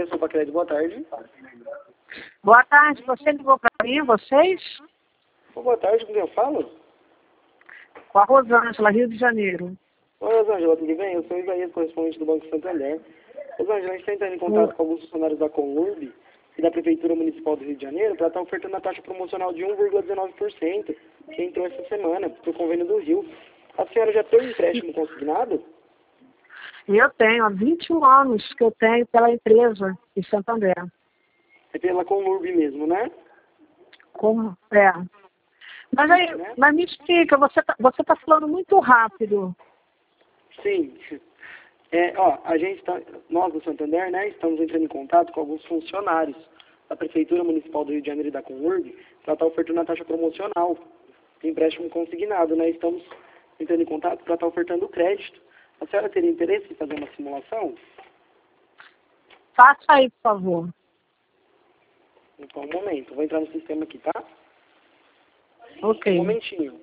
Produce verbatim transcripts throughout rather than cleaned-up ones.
Bradesco para crédito, boa tarde. Boa tarde, você ligou para mim, vocês? Oh, boa tarde, com quem eu falo? Com a Rosângela, Rio de Janeiro. Oi, Rosângela, tudo bem? Eu sou o Isaías, correspondente do Banco Santander. Rosângela, a gente está entrando em contato com alguns funcionários da Conurb e da Prefeitura Municipal do Rio de Janeiro para estar ofertando a taxa promocional de um vírgula dezenove por cento que entrou essa semana para o convênio do Rio. A senhora já tem um empréstimo consignado? Eu tenho há vinte e um anos que eu tenho pela empresa de Santander. É pela Conurb mesmo, né? Como? É. Mas aí, Né? mas me explica, você tá, você tá falando muito rápido. Sim. É, ó, a gente tá, nós do Santander, né, estamos entrando em contato com alguns funcionários da Prefeitura Municipal do Rio de Janeiro e da Conurb para estar ofertando a taxa promocional de empréstimo consignado, né? Estamos entrando em contato para estar ofertando o crédito. A senhora teria interesse em fazer uma simulação? Faça aí, por favor. Então, um momento. Vou entrar no sistema aqui, tá? Ok. Um momentinho.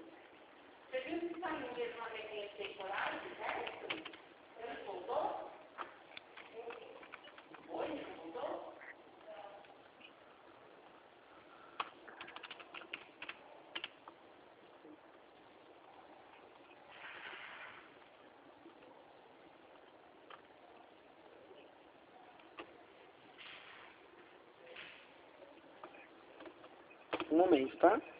Um momento, tá?